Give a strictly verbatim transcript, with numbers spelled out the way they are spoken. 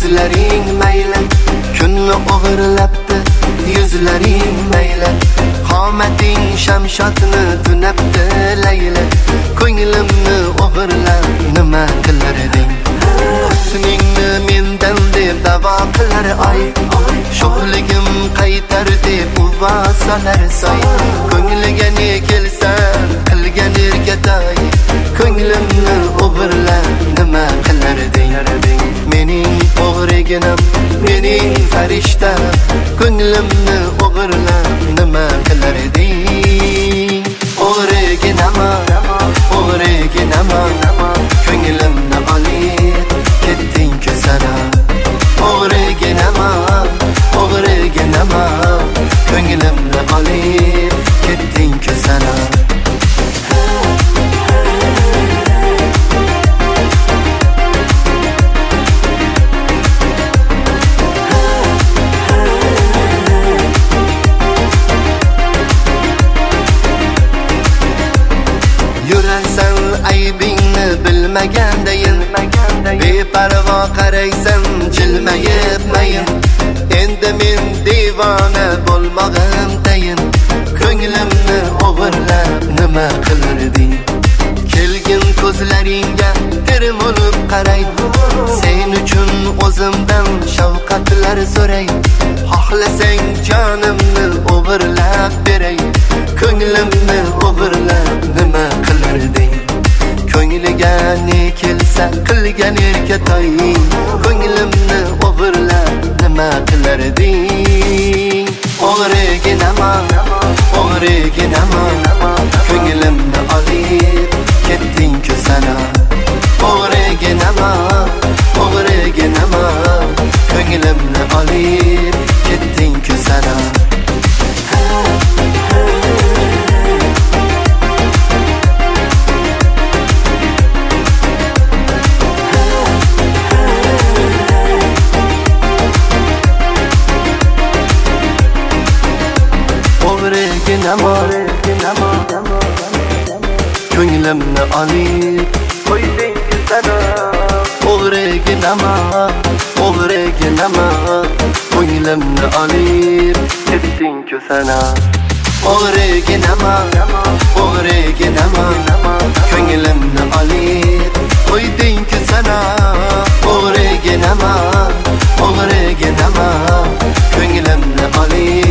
ko'zlaring mayli, kunni o'g'irlabdi yuzlaring mayli, qomating shamshotni tunabdi layli, ko'nglimni o'g'irlab nima qilarding? Husningni mendan deb da'vo qilar ay, sho'xligim qaytar deb uvasalar soy, ko'ngliga ne kelsa qilgan erkatoy, ko'nglimni o'g'irlab nima qilarding? Mening o'g'riginam, mening farishtam, ko'nglimni o'g'irlab nima qilarding? O'g'riginam, o'g'riginam, ko'nglimni olib ketding-ku sana. O'g'riginam, o'g'riginam, ko'nglimni olib ketding-ku sana. Yurarsan aybingni bilmagandayin, beparvo qaraysan jilmayib mayin, endi men devona bo'lmog'im tayin, ko'nglimni o'g'irlab nima qilarding? Kelgin ko'zlaringga termulib qaray, sen uchun o'zimdan shafqatlar so'ray, xohlasang jonimni o'g'irlab beray, ko'nglimni o'g'irlab nima qilarding? Ko'ngliga ne kelsa qilgan erkatoy, ko'nglimni o'g'irlab nima qilarding? O'g'riginam, o'g'riginam, ko'nglimni olib ketding-ku sana. O'g'riginam, o'g'riginam, ko'nglimni olib ketding-ku sana. O'g'riginam, ko'nglimni olib qo'yding-ku sana. O'g'riginam, o'g'riginam, ko'nglimni olib ketding-ku sana. O'g'riginam, o'g'riginam, ko'nglimni olib qo'yding-ku sana. O'g'riginam, o'g'riginam, ko'nglimni olib